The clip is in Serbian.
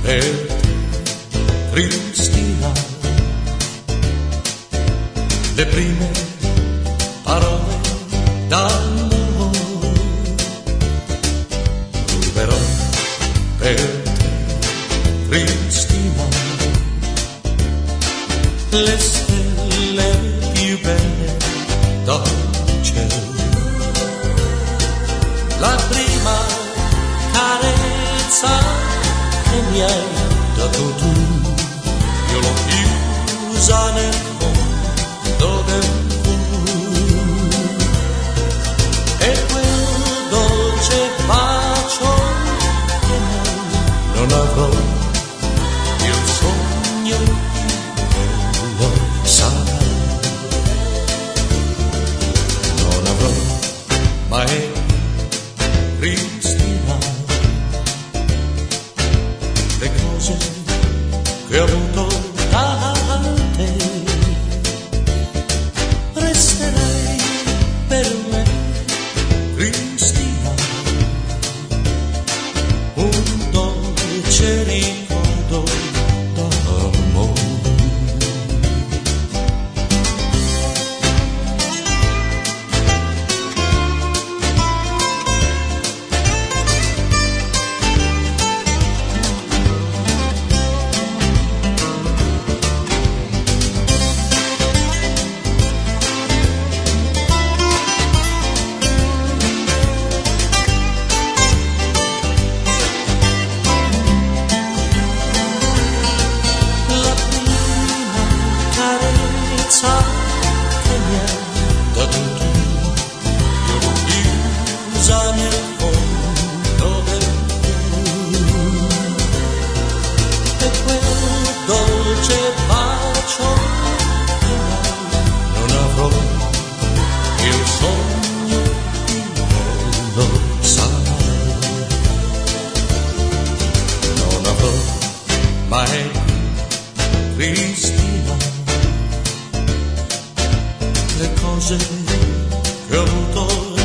per Cristina, le prime parole d'amore ruberò per Cristina, le stelle più belle dal cielo, la prima carezza che mi hai dato tu, io l'ho chiusa nel fondo del cuore, e quel dolce bacio che mai non avrò, il sogno più bello sarà, non avrò mai Cristina le cose che ho avuto da te, resterai per me Cristina, un dolce ricordo d'amore. Che mi hai dato tu, io l'ho chiusa nel fondo del cuore, e quel dolce bacio che mai non avrò, il sogno più bello sarà, non avrò mai Cristina le cose che ho avuto